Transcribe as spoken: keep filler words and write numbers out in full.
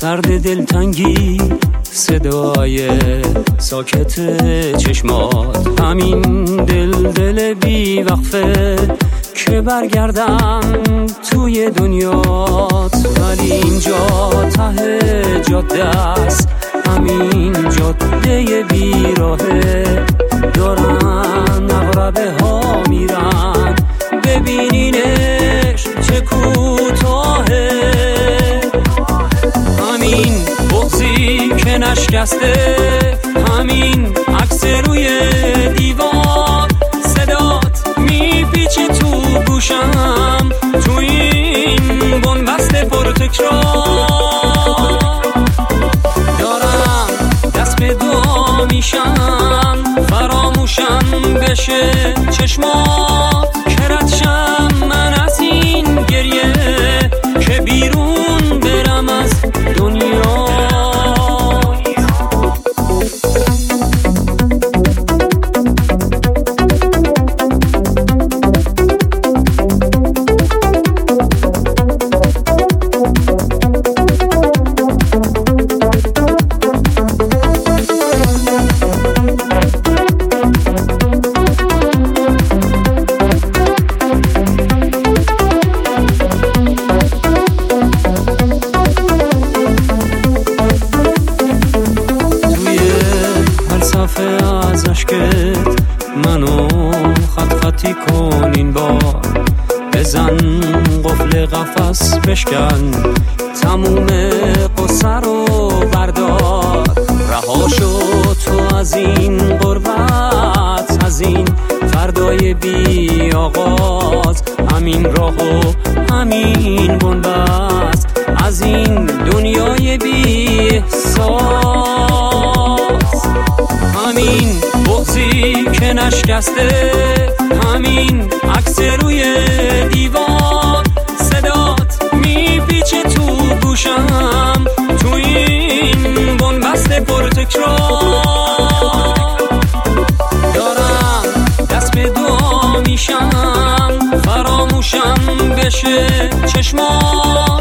سرد دلتنگی، صدای ساکت چشمات، همین دل دل بی وقفه که برگردم توی دنیات. ولی اینجا ته جاده است، همین جاده بیراهه، دارن اغربه ها میرن، ببینینش چه کوتاهه. همین بغضی که نشکسته، همین عکس روی دیوار، صدات میپیچه تو گوشم، تو این بنبست پرتکرار. دارم دست به دعا میشم، فراموشم بشه چشمات، که ردشم من از این گریه، که بیرون برم از دنیا. از عشقت منو خط خطی کن این بار، بزن قفل قفس بشکن، تموم قصه رو بردار. رها شو تو از این غربت، از این فردای بی آغاز، همین راه و همین بنبست، از این دنیای بی احساس. همین بغضی که نشکسته، همین عکس روی دیوار، صدات میپیچه تو گوشم، تو این بنبست پرتکرار. دارم دست به دعا میشم، فراموشم بشه چشمات،